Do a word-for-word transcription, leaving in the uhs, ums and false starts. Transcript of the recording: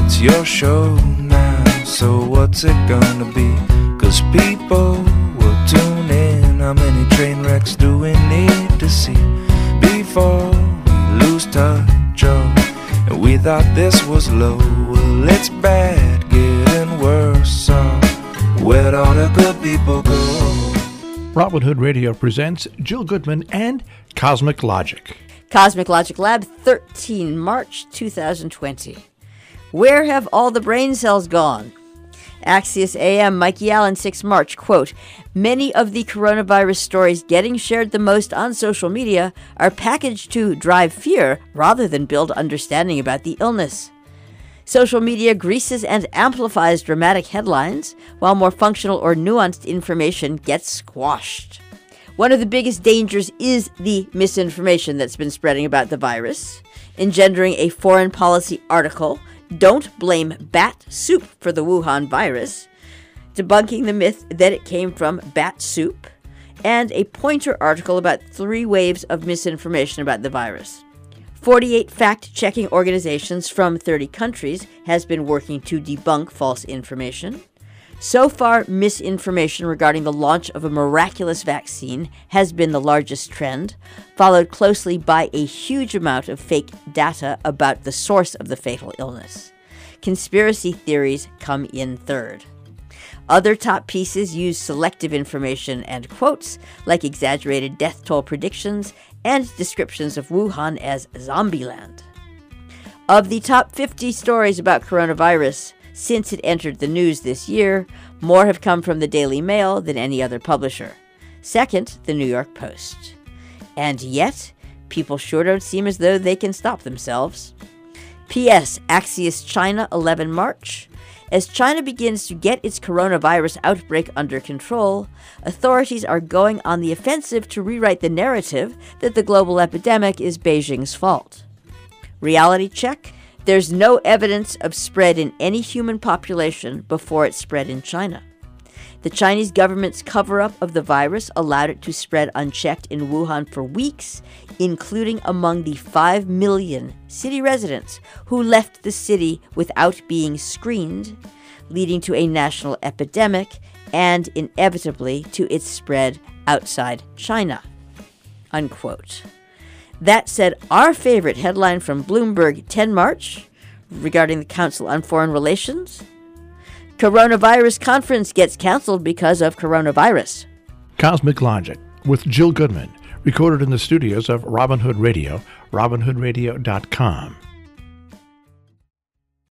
It's your show now, so what's it gonna be? Cause people will tune in. How many train wrecks do we need to see before we lose touch? Oh, and we thought this was low. Well, it's bad, getting worse. So where'd all the good people go? Robin Hood Radio presents Jill Goodman and Cosmic Logic. Cosmic Logic Lab, thirteen March two thousand twenty. Where have all the brain cells gone? Axios A M, Mikey Allen, six March, quote, many of the coronavirus stories getting shared the most on social media are packaged to drive fear rather than build understanding about the illness. Social media greases and amplifies dramatic headlines, while more functional or nuanced information gets squashed. One of the biggest dangers is the misinformation that's been spreading about the virus, engendering a foreign policy article, Don't Blame Bat Soup for the Wuhan virus, debunking the myth that it came from bat soup, and a Pointer article about three waves of misinformation about the virus. forty-eight fact-checking organizations from thirty countries has been working to debunk false information. So far, misinformation regarding the launch of a miraculous vaccine has been the largest trend, followed closely by a huge amount of fake data about the source of the fatal illness. Conspiracy theories come in third. Other top pieces use selective information and quotes, like exaggerated death toll predictions and descriptions of Wuhan as Zombieland. Of the top fifty stories about coronavirus, since it entered the news this year, more have come from the Daily Mail than any other publisher. Second, the New York Post. And yet, people sure don't seem as though they can stop themselves. P S. Axios China, eleven March. As China begins to get its coronavirus outbreak under control, authorities are going on the offensive to rewrite the narrative that the global epidemic is Beijing's fault. Reality check. There's no evidence of spread in any human population before it spread in China. The Chinese government's cover-up of the virus allowed it to spread unchecked in Wuhan for weeks, including among the five million city residents who left the city without being screened, leading to a national epidemic and inevitably to its spread outside China. Unquote. That said, our favorite headline from Bloomberg, ten March, regarding the Council on Foreign Relations, Coronavirus conference gets canceled because of coronavirus. Cosmic Logic with Jill Goodman, recorded in the studios of Robin Hood Radio, robin hood radio dot com.